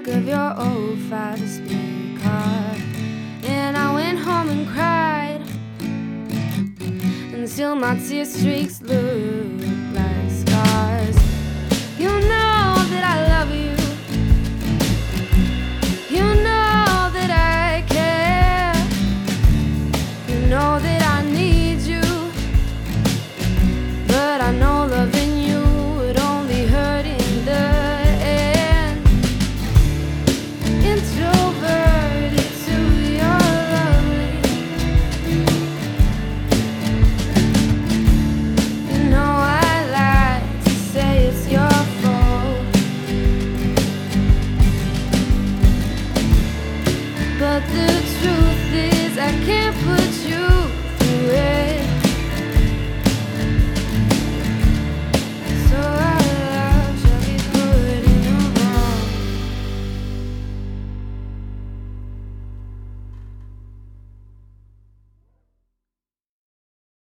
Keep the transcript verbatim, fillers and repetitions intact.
back of your old five-speed car, and I went home and cried until my tear streaks look like scars. You know that I love you. You know that I care. You know that I need you. But I know loving you would only hurt in the end. Introverted to your lovely. You know I like to say it's your fault, but the truth is I can't